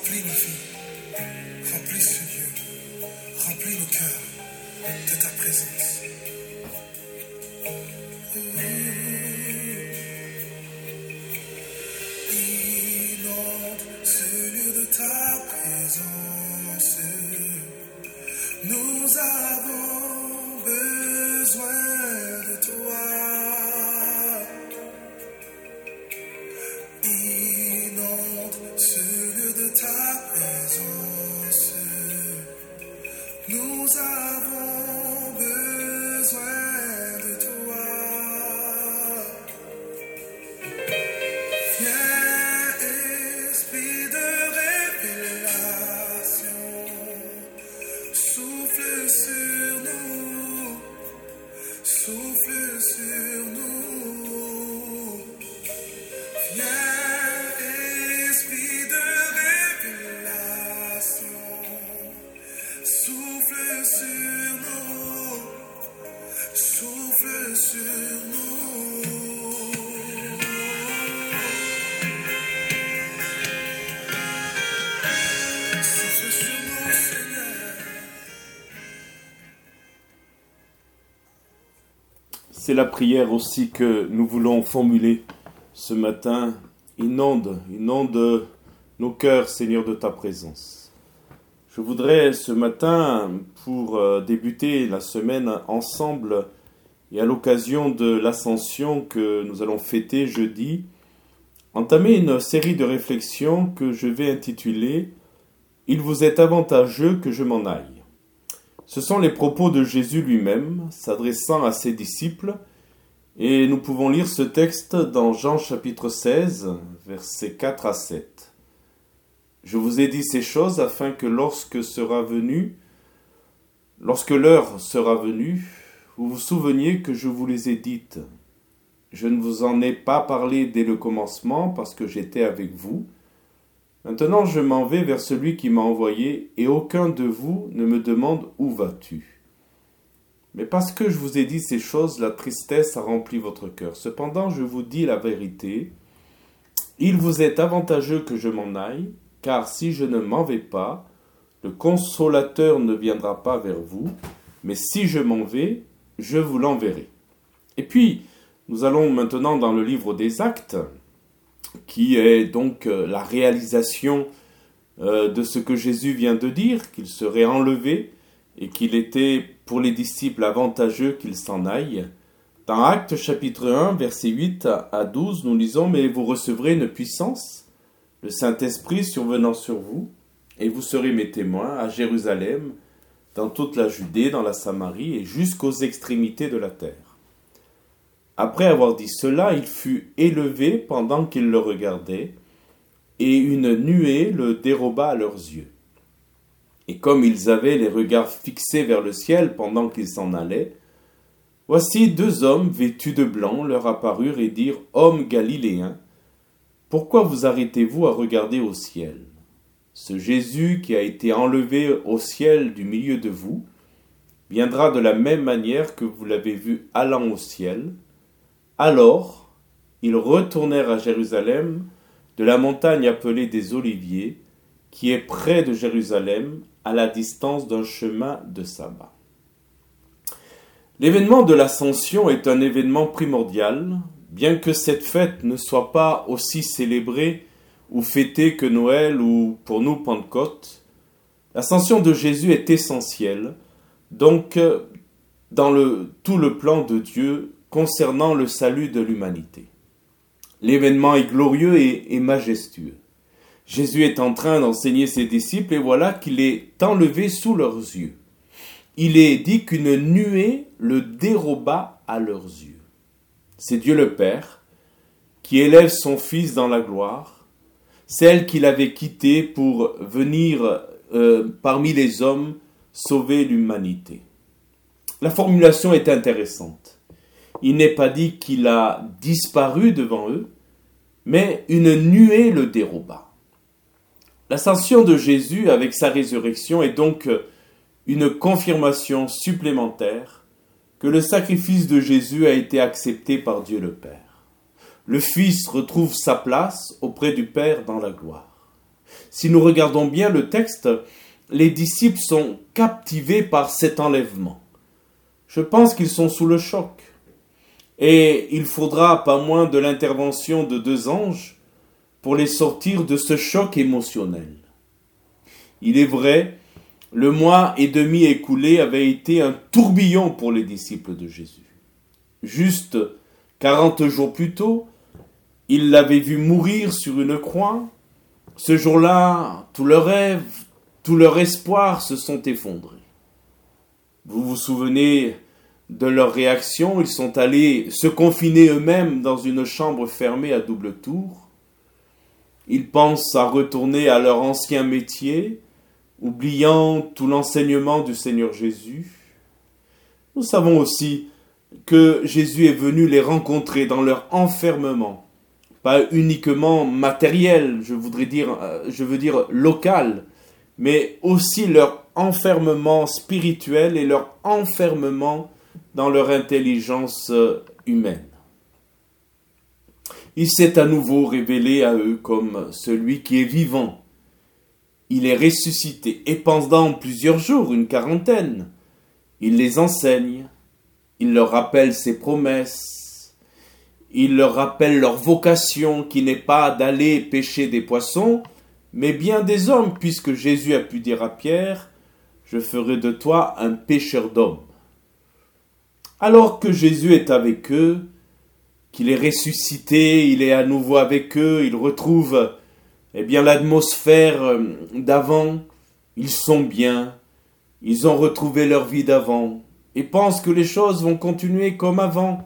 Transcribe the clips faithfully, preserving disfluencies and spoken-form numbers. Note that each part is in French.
Remplis nos vies, remplis ce lieu, remplis nos cœurs de ta présence. Inonde ce lieu de ta présence. Nous avons besoin de toi. Inonde ce lieu de ta présence. Nous avons besoin de toi. Viens, esprit de révélation, souffle sur nous, souffle sur nous. Viens, esprit de révélation, souffle sur nous, souffle sur nous. Souffle sur nous, Seigneur. C'est la prière aussi que nous voulons formuler ce matin. Inonde, inonde nos cœurs, Seigneur, de ta présence. Je voudrais ce matin, pour euh, débuter la semaine ensemble et à l'occasion de l'Ascension que nous allons fêter jeudi, entamer une série de réflexions que je vais intituler « Il vous est avantageux que je m'en aille ». Ce sont les propos de Jésus lui-même, s'adressant à ses disciples, et nous pouvons lire ce texte dans Jean chapitre seize, versets quatre à sept. Je vous ai dit ces choses afin que lorsque sera venu, lorsque l'heure sera venue, vous vous souveniez que je vous les ai dites. Je ne vous en ai pas parlé dès le commencement parce que j'étais avec vous. Maintenant je m'en vais vers celui qui m'a envoyé et aucun de vous ne me demande où vas-tu. Mais parce que je vous ai dit ces choses, la tristesse a rempli votre cœur. Cependant je vous dis la vérité, il vous est avantageux que je m'en aille, car si je ne m'en vais pas, le consolateur ne viendra pas vers vous, mais si je m'en vais, je vous l'enverrai. Et puis, nous allons maintenant dans le livre des Actes, qui est donc la réalisation de ce que Jésus vient de dire, qu'il serait enlevé et qu'il était pour les disciples avantageux qu'ils s'en aillent. Dans Actes chapitre un, versets huit à douze, nous lisons « Mais vous recevrez une puissance, le Saint-Esprit survenant sur vous, et vous serez mes témoins à Jérusalem, dans toute la Judée, dans la Samarie et jusqu'aux extrémités de la terre. » Après avoir dit cela, il fut élevé pendant qu'ils le regardaient, et une nuée le déroba à leurs yeux. Et comme ils avaient les regards fixés vers le ciel pendant qu'ils s'en allaient, voici deux hommes vêtus de blanc leur apparurent et dirent « Hommes galiléens, pourquoi vous arrêtez-vous à regarder au ciel ? Ce Jésus qui a été enlevé au ciel du milieu de vous, viendra de la même manière que vous l'avez vu allant au ciel. » Alors, ils retournèrent à Jérusalem, de la montagne appelée des Oliviers, qui est près de Jérusalem, à la distance d'un chemin de sabbat. L'événement de l'Ascension est un événement primordial, bien que cette fête ne soit pas aussi célébrée ou fêtée que Noël ou pour nous Pentecôte. L'Ascension de Jésus est essentielle, donc dans le, tout le plan de Dieu concernant le salut de l'humanité. L'événement est glorieux et, et majestueux. Jésus est en train d'enseigner ses disciples et voilà qu'il est enlevé sous leurs yeux. Il est dit qu'une nuée le déroba à leurs yeux. C'est Dieu le Père qui élève son Fils dans la gloire, celle qu'il avait quittée pour venir euh, parmi les hommes sauver l'humanité. La formulation est intéressante. Il n'est pas dit qu'il a disparu devant eux, mais une nuée le déroba. L'ascension de Jésus avec sa résurrection est donc une confirmation supplémentaire que le sacrifice de Jésus a été accepté par Dieu le Père. Le Fils retrouve sa place auprès du Père dans la gloire. Si nous regardons bien le texte, les disciples sont captivés par cet enlèvement. Je pense qu'ils sont sous le choc. Et il faudra pas moins de l'intervention de deux anges pour les sortir de ce choc émotionnel. Il est vrai, le mois et demi écoulé avait été un tourbillon pour les disciples de Jésus. Juste quarante jours plus tôt, ils l'avaient vu mourir sur une croix. Ce jour-là, tous leurs rêves, tous leurs espoirs se sont effondrés. Vous vous souvenez de leur réaction? Ils sont allés se confiner eux-mêmes dans une chambre fermée à double tour. Ils pensent à retourner à leur ancien métier, oubliant tout l'enseignement du Seigneur Jésus. Nous savons aussi que Jésus est venu les rencontrer dans leur enfermement, pas uniquement matériel, je voudrais dire, je veux dire local, mais aussi leur enfermement spirituel et leur enfermement dans leur intelligence humaine. Il s'est à nouveau révélé à eux comme celui qui est vivant. Il est ressuscité et pendant plusieurs jours, une quarantaine, il les enseigne, il leur rappelle ses promesses, il leur rappelle leur vocation qui n'est pas d'aller pêcher des poissons, mais bien des hommes, puisque Jésus a pu dire à Pierre, « Je ferai de toi un pêcheur d'hommes ». Alors que Jésus est avec eux, qu'il est ressuscité, il est à nouveau avec eux, il retrouve eh bien, l'atmosphère d'avant, ils sont bien, ils ont retrouvé leur vie d'avant, et pensent que les choses vont continuer comme avant.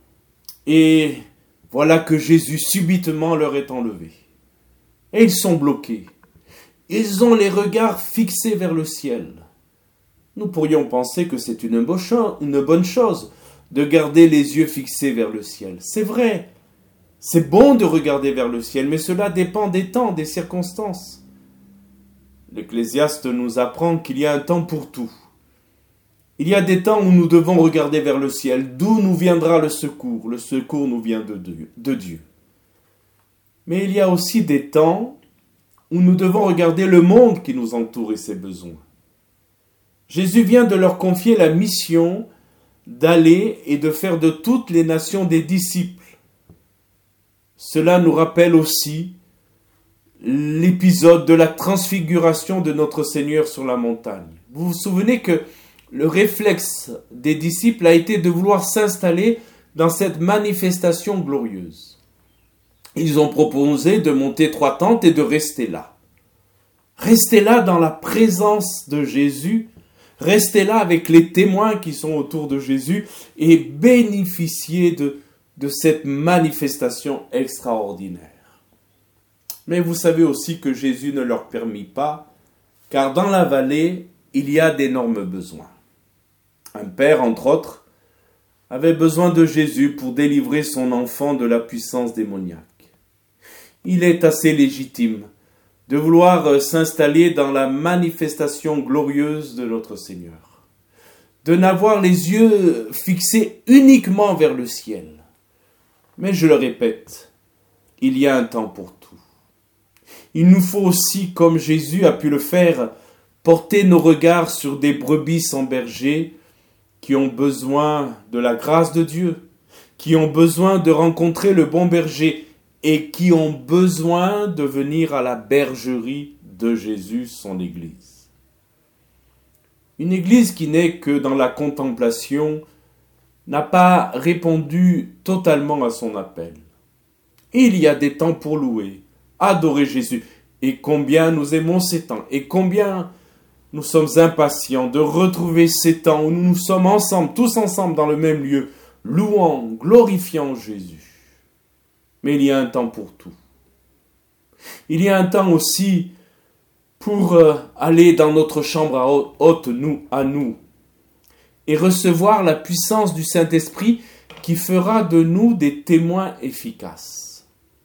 Et voilà que Jésus subitement leur est enlevé. Et ils sont bloqués. Ils ont les regards fixés vers le ciel. Nous pourrions penser que c'est une bonne chose de garder les yeux fixés vers le ciel. C'est vrai, c'est bon de regarder vers le ciel, mais cela dépend des temps, des circonstances. L'Ecclésiaste nous apprend qu'il y a un temps pour tout. Il y a des temps où nous devons regarder vers le ciel, d'où nous viendra le secours. Le secours nous vient de Dieu. de Dieu. Mais il y a aussi des temps où nous devons regarder le monde qui nous entoure et ses besoins. Jésus vient de leur confier la mission d'aller et de faire de toutes les nations des disciples. Cela nous rappelle aussi l'épisode de la transfiguration de notre Seigneur sur la montagne. Vous vous souvenez que le réflexe des disciples a été de vouloir s'installer dans cette manifestation glorieuse. Ils ont proposé de monter trois tentes et de rester là. Rester là dans la présence de Jésus, rester là avec les témoins qui sont autour de Jésus et bénéficier de, de cette manifestation extraordinaire. Mais vous savez aussi que Jésus ne leur permit pas, car dans la vallée, il y a d'énormes besoins. Un père, entre autres, avait besoin de Jésus pour délivrer son enfant de la puissance démoniaque. Il est assez légitime de vouloir s'installer dans la manifestation glorieuse de notre Seigneur, de n'avoir les yeux fixés uniquement vers le ciel. Mais je le répète, il y a un temps pour tout. Il nous faut aussi, comme Jésus a pu le faire, porter nos regards sur des brebis sans berger qui ont besoin de la grâce de Dieu, qui ont besoin de rencontrer le bon berger et qui ont besoin de venir à la bergerie de Jésus, son Église. Une Église qui n'est que dans la contemplation n'a pas répondu totalement à son appel. Il y a des temps pour louer, adorer Jésus. Et combien nous aimons ces temps, et combien nous sommes impatients de retrouver ces temps où nous sommes ensemble, tous ensemble dans le même lieu, louant, glorifiant Jésus. Mais il y a un temps pour tout. Il y a un temps aussi pour euh, aller dans notre chambre à haute, nous, à nous, et recevoir la puissance du Saint-Esprit qui fera de nous des témoins efficaces.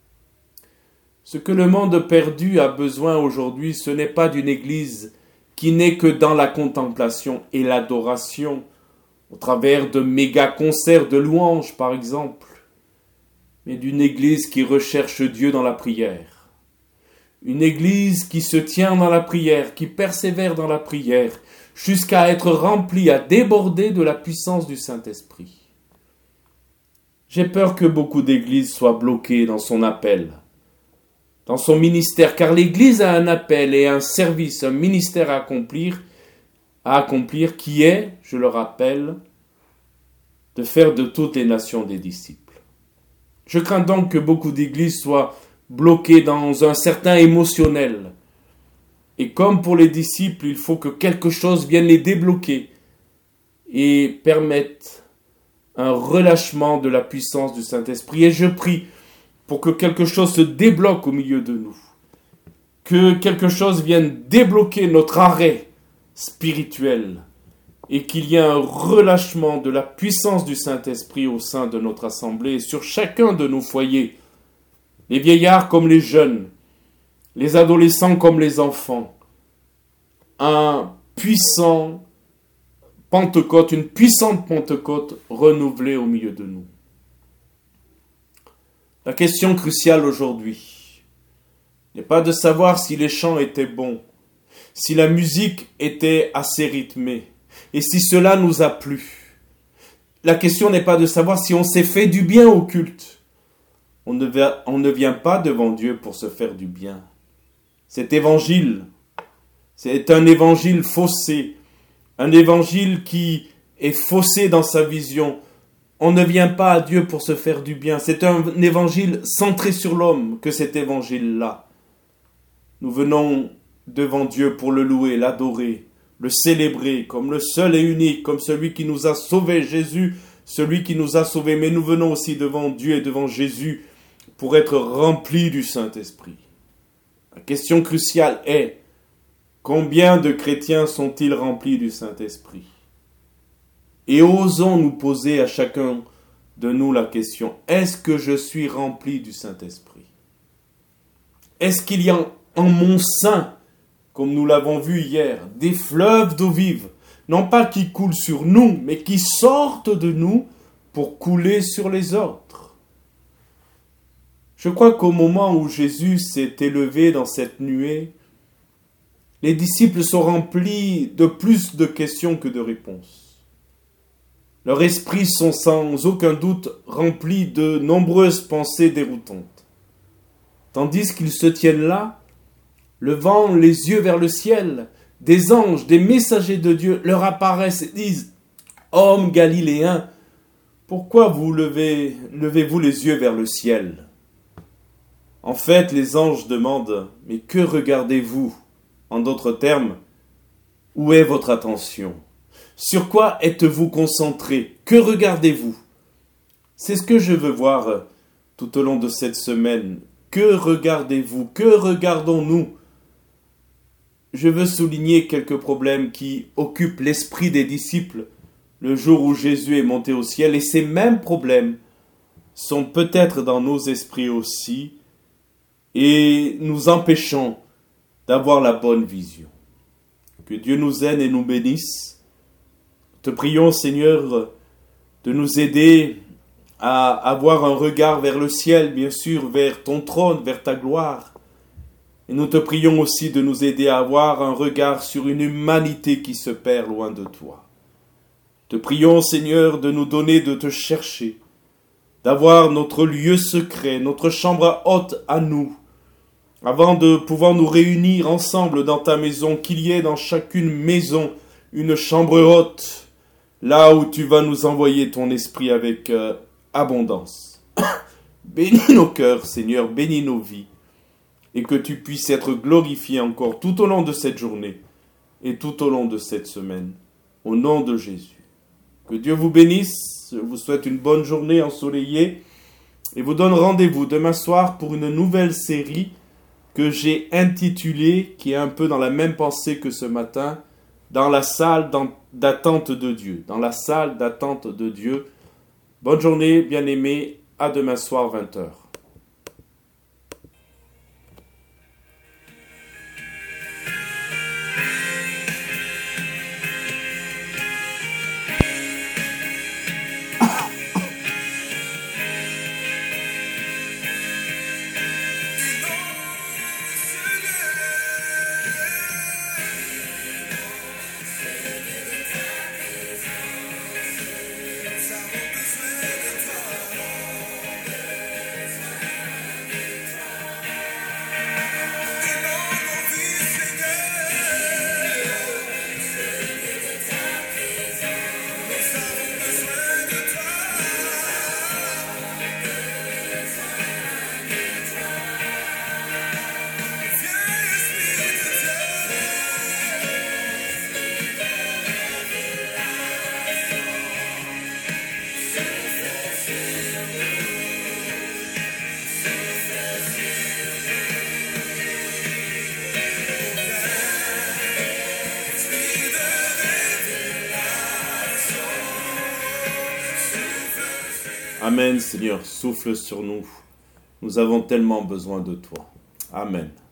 Ce que le monde perdu a besoin aujourd'hui, ce n'est pas d'une Église qui n'est que dans la contemplation et l'adoration, au travers de méga-concerts de louanges par exemple, mais d'une Église qui recherche Dieu dans la prière. Une église qui se tient dans la prière, qui persévère dans la prière, jusqu'à être remplie, à déborder de la puissance du Saint-Esprit. J'ai peur que beaucoup d'églises soient bloquées dans son appel, dans son ministère, car l'Église a un appel et un service, un ministère à accomplir, à accomplir qui est, je le rappelle, de faire de toutes les nations des disciples. Je crains donc que beaucoup d'églises soient bloquées dans un certain émotionnel. Et comme pour les disciples, il faut que quelque chose vienne les débloquer et permette un relâchement de la puissance du Saint-Esprit. Et je prie pour que quelque chose se débloque au milieu de nous. Que quelque chose vienne débloquer notre arrêt spirituel et qu'il y ait un relâchement de la puissance du Saint-Esprit au sein de notre assemblée et sur chacun de nos foyers, les vieillards comme les jeunes, les adolescents comme les enfants. Un puissant Pentecôte, une puissante Pentecôte renouvelée au milieu de nous. La question cruciale aujourd'hui n'est pas de savoir si les chants étaient bons, si la musique était assez rythmée, et si cela nous a plu. La question n'est pas de savoir si on s'est fait du bien au culte. On ne, va, on ne vient pas devant Dieu pour se faire du bien. Cet évangile, c'est un évangile faussé, un évangile qui est faussé dans sa vision. On ne vient pas à Dieu pour se faire du bien. C'est un évangile centré sur l'homme que cet évangile-là. Nous venons devant Dieu pour le louer, l'adorer, le célébrer comme le seul et unique, comme celui qui nous a sauvés, Jésus, celui qui nous a sauvés. Mais nous venons aussi devant Dieu et devant Jésus pour être remplis du Saint-Esprit. La question cruciale est, combien de chrétiens sont-ils remplis du Saint-Esprit ? Et osons nous poser à chacun de nous la question, est-ce que je suis rempli du Saint-Esprit ? Est-ce qu'il y a en mon sein, comme nous l'avons vu hier, des fleuves d'eau vive, non pas qui coulent sur nous, mais qui sortent de nous pour couler sur les autres ? Je crois qu'au moment où Jésus s'est élevé dans cette nuée, les disciples sont remplis de plus de questions que de réponses. Leurs esprits sont sans aucun doute remplis de nombreuses pensées déroutantes. Tandis qu'ils se tiennent là, levant les yeux vers le ciel, des anges, des messagers de Dieu leur apparaissent et disent « Hommes galiléens, pourquoi vous levez, levez-vous les yeux vers le ciel ?» En fait, les anges demandent « Mais que regardez-vous » En d'autres termes, où est votre attention ? Sur quoi êtes-vous concentrés ? Que regardez-vous ? C'est ce que je veux voir tout au long de cette semaine. Que regardez-vous ? Que regardons-nous ? Je veux souligner quelques problèmes qui occupent l'esprit des disciples le jour où Jésus est monté au ciel. Et ces mêmes problèmes sont peut-être dans nos esprits aussi et nous empêchons d'avoir la bonne vision. Que Dieu nous aide et nous bénisse. Te prions, Seigneur, de nous aider à avoir un regard vers le ciel, bien sûr, vers ton trône, vers ta gloire. Et nous te prions aussi de nous aider à avoir un regard sur une humanité qui se perd loin de toi. Te prions, Seigneur, de nous donner de te chercher, d'avoir notre lieu secret, notre chambre haute à nous, avant de pouvoir nous réunir ensemble dans ta maison, qu'il y ait dans chacune maison une chambre haute, là où tu vas nous envoyer ton esprit avec euh, abondance. Bénis nos cœurs, Seigneur, bénis nos vies, et que tu puisses être glorifié encore tout au long de cette journée et tout au long de cette semaine, au nom de Jésus. Que Dieu vous bénisse, je vous souhaite une bonne journée ensoleillée, et vous donne rendez-vous demain soir pour une nouvelle série que j'ai intitulé, qui est un peu dans la même pensée que ce matin, dans la salle d'attente de Dieu. Dans la salle d'attente de Dieu. Bonne journée, bien-aimés. À demain soir, vingt heures. Amen, Seigneur, souffle sur nous. Nous avons tellement besoin de toi. Amen.